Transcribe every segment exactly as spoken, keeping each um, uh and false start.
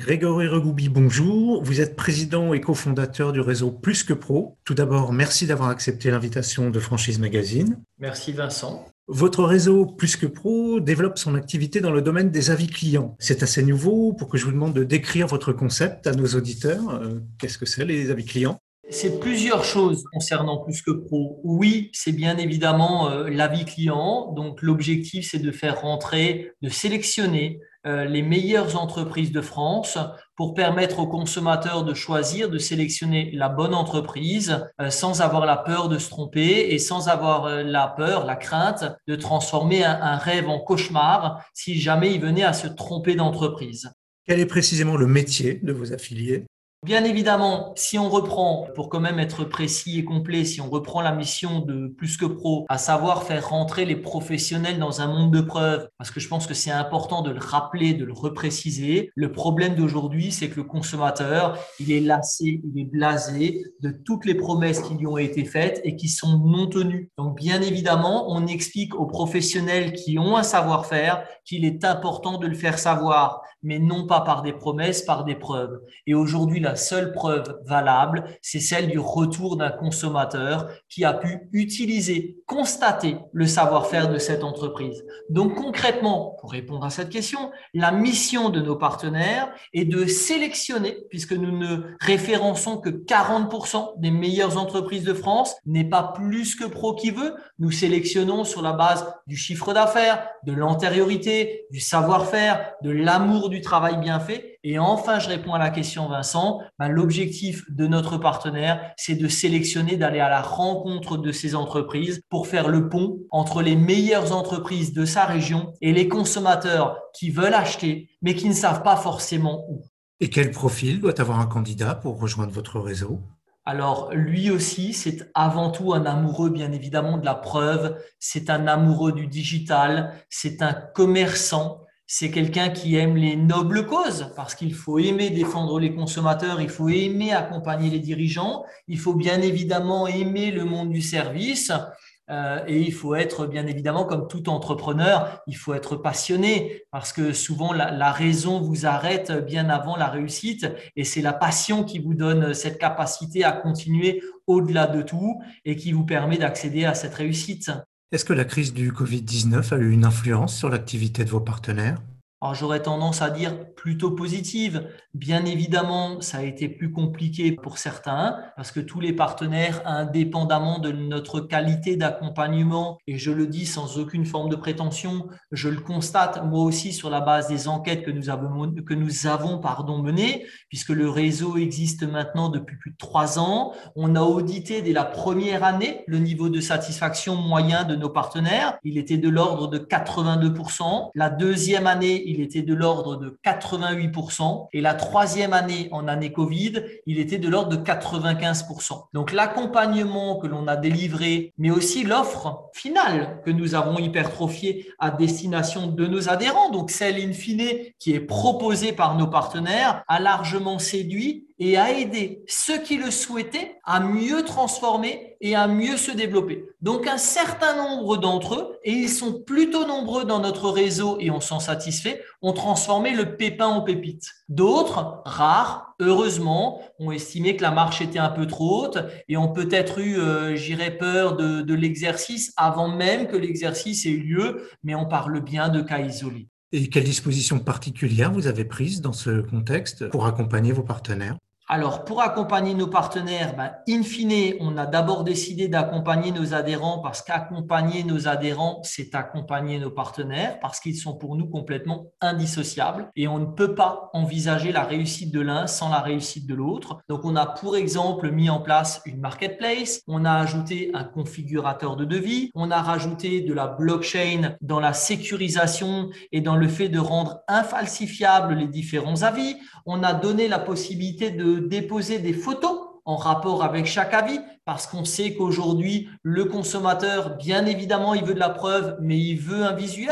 Grégory Regoubi, bonjour. Vous êtes président et cofondateur du réseau Plus que Pro. Tout d'abord, merci d'avoir accepté l'invitation de Franchise Magazine. Merci Vincent. Votre réseau Plus que Pro développe son activité dans le domaine des avis clients. C'est assez nouveau pour que je vous demande de décrire votre concept à nos auditeurs. Euh, Qu'est-ce que c'est les avis clients? C'est plusieurs choses concernant Plus que Pro. Oui, c'est bien évidemment euh, l'avis client. Donc l'objectif, c'est de faire rentrer, de sélectionner euh, les meilleures entreprises de France pour permettre aux consommateurs de choisir, de sélectionner la bonne entreprise euh, sans avoir la peur de se tromper et sans avoir euh, la peur, la crainte de transformer un, un rêve en cauchemar si jamais ils venaient à se tromper d'entreprise. Quel est précisément le métier de vos affiliés? Bien évidemment, si on reprend, pour quand même être précis et complet, si on reprend la mission de Plus que Pro, à savoir faire rentrer les professionnels dans un monde de preuves, parce que je pense que c'est important de le rappeler, de le repréciser. Le problème d'aujourd'hui, c'est que le consommateur, il est lassé, il est blasé de toutes les promesses qui lui ont été faites et qui sont non tenues. Donc, bien évidemment, on explique aux professionnels qui ont un savoir-faire qu'il est important de le faire savoir, mais non pas par des promesses, par des preuves. Et aujourd'hui, la seule preuve valable, c'est celle du retour d'un consommateur qui a pu utiliser, constater le savoir-faire de cette entreprise. Donc concrètement, pour répondre à cette question, la mission de nos partenaires est de sélectionner, puisque nous ne référençons que quarante pour cent des meilleures entreprises de France, n'est pas Plus que Pro qui veut. Nous sélectionnons sur la base du chiffre d'affaires, de l'antériorité, du savoir-faire, de l'amour du travail bien fait. Et enfin, je réponds à la question, Vincent, ben, l'objectif de notre partenaire, c'est de sélectionner, d'aller à la rencontre de ces entreprises pour faire le pont entre les meilleures entreprises de sa région et les consommateurs qui veulent acheter, mais qui ne savent pas forcément où. Et quel profil doit avoir un candidat pour rejoindre votre réseau? Alors, lui aussi, c'est avant tout un amoureux, bien évidemment, de la preuve. C'est un amoureux du digital. C'est un commerçant. C'est quelqu'un qui aime les nobles causes parce qu'il faut aimer défendre les consommateurs, il faut aimer accompagner les dirigeants, il faut bien évidemment aimer le monde du service. Euh, et il faut être, bien évidemment, comme tout entrepreneur, il faut être passionné parce que souvent la, la raison vous arrête bien avant la réussite et c'est la passion qui vous donne cette capacité à continuer au-delà de tout et qui vous permet d'accéder à cette réussite. Est-ce que la crise du covid dix-neuf a eu une influence sur l'activité de vos partenaires? Alors, j'aurais tendance à dire plutôt positive. Bien évidemment, ça a été plus compliqué pour certains parce que tous les partenaires, indépendamment de notre qualité d'accompagnement, et je le dis sans aucune forme de prétention, je le constate moi aussi sur la base des enquêtes que nous avons, que nous avons pardon, menées, puisque le réseau existe maintenant depuis plus de trois ans. On a audité dès la première année le niveau de satisfaction moyen de nos partenaires. Il était de l'ordre de quatre-vingt-deux pour cent. La deuxième année, il était de l'ordre de quatre-vingt-huit pour cent et la troisième année, en année Covid, il était de l'ordre de quatre-vingt-quinze pour cent. Donc l'accompagnement que l'on a délivré, mais aussi l'offre finale que nous avons hypertrophiée à destination de nos adhérents, donc celle in fine qui est proposée par nos partenaires, a largement séduit et a aidé ceux qui le souhaitaient à mieux transformer et à mieux se développer. Donc un certain nombre d'entre eux, et ils sont plutôt nombreux dans notre réseau et on s'en satisfait, ont transformé le pépin en pépite. D'autres, rares, heureusement, ont estimé que la marche était un peu trop haute et ont peut-être eu, euh, j'irais, peur de, de l'exercice avant même que l'exercice ait eu lieu, mais on parle bien de cas isolés. Et quelles dispositions particulières vous avez prises dans ce contexte pour accompagner vos partenaires? Alors, pour accompagner nos partenaires, ben, in fine, on a d'abord décidé d'accompagner nos adhérents parce qu'accompagner nos adhérents, c'est accompagner nos partenaires parce qu'ils sont pour nous complètement indissociables et on ne peut pas envisager la réussite de l'un sans la réussite de l'autre. Donc, on a pour exemple mis en place une marketplace, on a ajouté un configurateur de devis, on a rajouté de la blockchain dans la sécurisation et dans le fait de rendre infalsifiables les différents avis, on a donné la possibilité de déposer des photos en rapport avec chaque avis parce qu'on sait qu'aujourd'hui, le consommateur, bien évidemment, il veut de la preuve, mais il veut un visuel.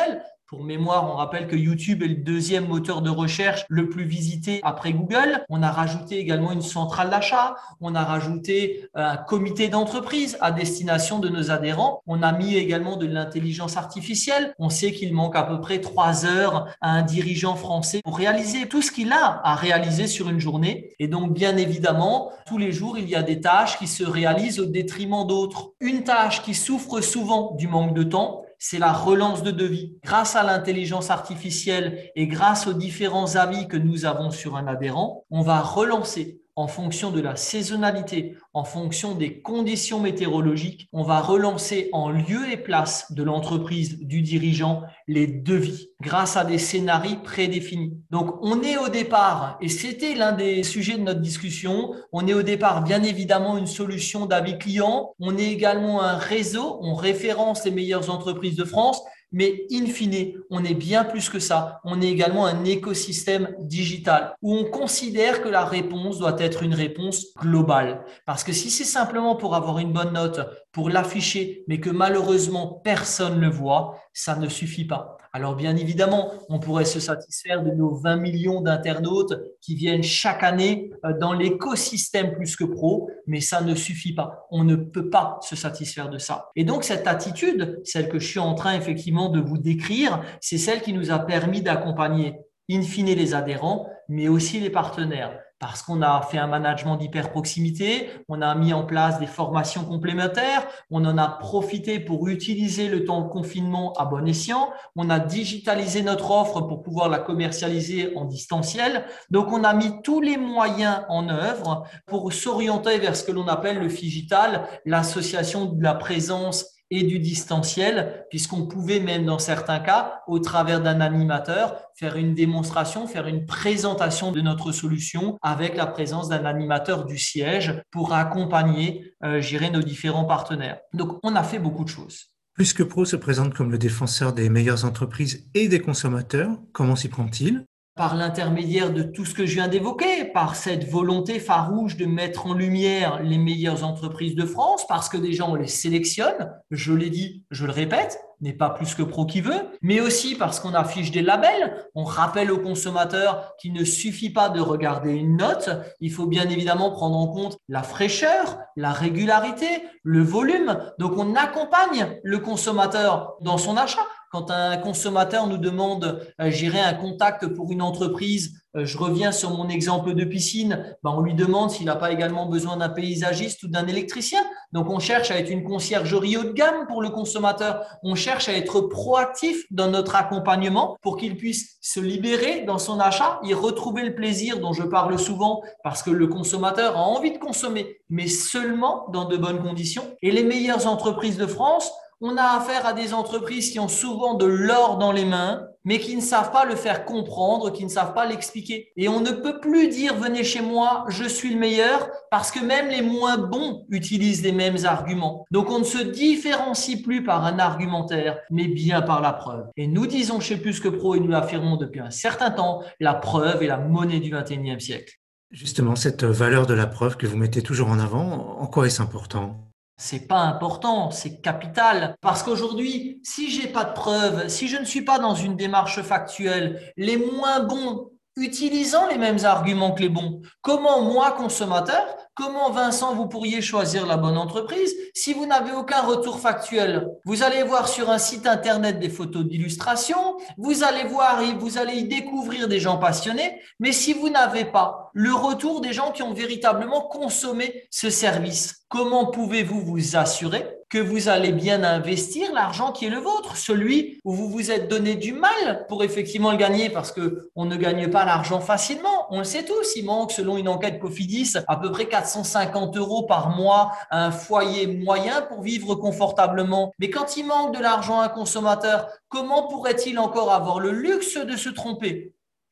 Pour mémoire, on rappelle que YouTube est le deuxième moteur de recherche le plus visité après Google. On a rajouté également une centrale d'achat. On a rajouté un comité d'entreprise à destination de nos adhérents. On a mis également de l'intelligence artificielle. On sait qu'il manque à peu près trois heures à un dirigeant français pour réaliser tout ce qu'il a à réaliser sur une journée. Et donc, bien évidemment, tous les jours, il y a des tâches qui se réalisent au détriment d'autres. Une tâche qui souffre souvent du manque de temps, c'est la relance de devis. Grâce à l'intelligence artificielle et grâce aux différents avis que nous avons sur un adhérent, on va relancer en fonction de la saisonnalité, en fonction des conditions météorologiques, on va relancer en lieu et place de l'entreprise, du dirigeant, les devis grâce à des scénarios prédéfinis. Donc, on est au départ, et c'était l'un des sujets de notre discussion, on est au départ bien évidemment une solution d'avis client, on est également un réseau, on référence les meilleures entreprises de France, mais in fine, on est bien plus que ça. On est également un écosystème digital où on considère que la réponse doit être une réponse globale. Parce que si c'est simplement pour avoir une bonne note, pour l'afficher, mais que malheureusement personne ne le voit, ça ne suffit pas. Alors bien évidemment, on pourrait se satisfaire de nos vingt millions d'internautes qui viennent chaque année dans l'écosystème Plus que Pro, mais ça ne suffit pas. On ne peut pas se satisfaire de ça. Et donc cette attitude, celle que je suis en train effectivement de vous décrire, c'est celle qui nous a permis d'accompagner in fine les adhérents, mais aussi les partenaires. Parce qu'on a fait un management d'hyper-proximité, on a mis en place des formations complémentaires, on en a profité pour utiliser le temps de confinement à bon escient, on a digitalisé notre offre pour pouvoir la commercialiser en distanciel. Donc, on a mis tous les moyens en œuvre pour s'orienter vers ce que l'on appelle le Figital, l'association de la présence et du distanciel, puisqu'on pouvait même dans certains cas, au travers d'un animateur, faire une démonstration, faire une présentation de notre solution avec la présence d'un animateur du siège pour accompagner, euh, gérer nos différents partenaires. Donc, on a fait beaucoup de choses. Plus que Pro se présente comme le défenseur des meilleures entreprises et des consommateurs. Comment s'y prend-il ? Par l'intermédiaire de tout ce que je viens d'évoquer, par cette volonté farouche de mettre en lumière les meilleures entreprises de France, parce que déjà on les sélectionne, je l'ai dit, je le répète, n'est pas Plus que Pro qui veut, mais aussi parce qu'on affiche des labels, on rappelle aux consommateurs qu'il ne suffit pas de regarder une note, il faut bien évidemment prendre en compte la fraîcheur, la régularité, le volume, donc on accompagne le consommateur dans son achat. Quand un consommateur nous demande euh, gérer un contact pour une entreprise, euh, je reviens sur mon exemple de piscine, ben on lui demande s'il n'a pas également besoin d'un paysagiste ou d'un électricien. Donc, on cherche à être une conciergerie haut de gamme pour le consommateur. On cherche à être proactif dans notre accompagnement pour qu'il puisse se libérer dans son achat et retrouver le plaisir dont je parle souvent parce que le consommateur a envie de consommer, mais seulement dans de bonnes conditions. Et les meilleures entreprises de France, on a affaire à des entreprises qui ont souvent de l'or dans les mains, mais qui ne savent pas le faire comprendre, qui ne savent pas l'expliquer. Et on ne peut plus dire « venez chez moi, je suis le meilleur » parce que même les moins bons utilisent les mêmes arguments. Donc on ne se différencie plus par un argumentaire, mais bien par la preuve. Et nous disons chez Plus que Pro, et nous l'affirmons depuis un certain temps, la preuve est la monnaie du vingt et unième siècle. Justement, cette valeur de la preuve que vous mettez toujours en avant, en quoi est-ce important ? C'est pas important, c'est capital. Parce qu'aujourd'hui, si j'ai pas de preuves, si je ne suis pas dans une démarche factuelle, les moins bons utilisant les mêmes arguments que les bons, comment moi, consommateur, comment Vincent, vous pourriez choisir la bonne entreprise si vous n'avez aucun retour factuel? Vous allez voir sur un site internet des photos d'illustration, vous allez voir et vous allez y découvrir des gens passionnés, mais si vous n'avez pas le retour des gens qui ont véritablement consommé ce service, comment pouvez-vous vous assurer que vous allez bien investir l'argent qui est le vôtre, celui où vous vous êtes donné du mal pour effectivement le gagner, parce qu'on ne gagne pas l'argent facilement. On le sait tous, il manque, selon une enquête Cofidis, à peu près quatre cent cinquante euros par mois à un foyer moyen pour vivre confortablement. Mais quand il manque de l'argent à un consommateur, comment pourrait-il encore avoir le luxe de se tromper ?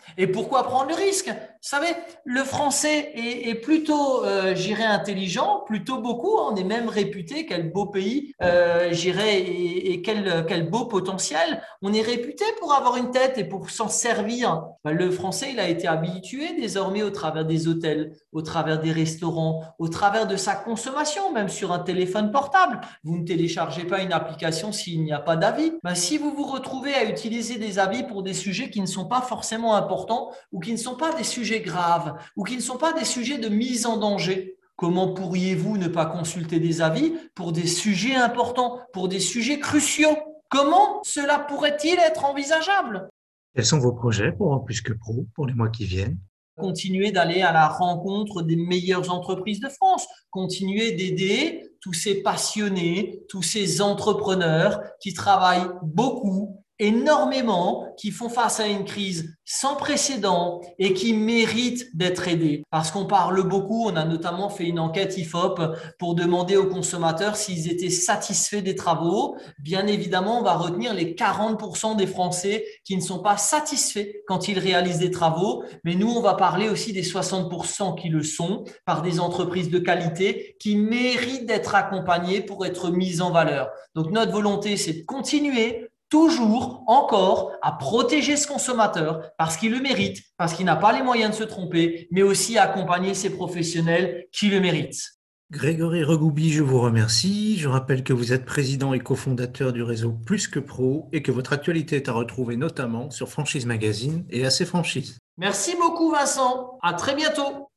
Et pourquoi prendre le risque? Vous savez, le français est, est plutôt, euh, j'irais, intelligent, plutôt beaucoup. On est même réputé, quel beau pays, euh, j'irais, et, et quel, quel beau potentiel. On est réputé pour avoir une tête et pour s'en servir. Ben, le français, il a été habitué désormais au travers des hôtels, au travers des restaurants, au travers de sa consommation, même sur un téléphone portable. Vous ne téléchargez pas une application s'il n'y a pas d'avis. Ben, si vous vous retrouvez à utiliser des avis pour des sujets qui ne sont pas forcément importants, ou qui ne sont pas des sujets graves, ou qui ne sont pas des sujets de mise en danger, comment pourriez-vous ne pas consulter des avis pour des sujets importants, pour des sujets cruciaux? Comment cela pourrait-il être envisageable? Quels sont vos projets pour Plus que Pro pour les mois qui viennent? Continuer d'aller à la rencontre des meilleures entreprises de France, continuer d'aider tous ces passionnés, tous ces entrepreneurs qui travaillent beaucoup, énormément, qui font face à une crise sans précédent et qui méritent d'être aidés. Parce qu'on parle beaucoup, on a notamment fait une enquête I F O P pour demander aux consommateurs s'ils étaient satisfaits des travaux. Bien évidemment, on va retenir les quarante pour cent des Français qui ne sont pas satisfaits quand ils réalisent des travaux. Mais nous, on va parler aussi des soixante pour cent qui le sont par des entreprises de qualité qui méritent d'être accompagnées pour être mises en valeur. Donc, notre volonté, c'est de continuer toujours, encore, à protéger ce consommateur parce qu'il le mérite, parce qu'il n'a pas les moyens de se tromper, mais aussi à accompagner ces professionnels qui le méritent. Grégory Regoubi, je vous remercie. Je rappelle que vous êtes président et cofondateur du réseau Plus que Pro et que votre actualité est à retrouver notamment sur Franchise Magazine et A C Franchise. Merci beaucoup Vincent, à très bientôt.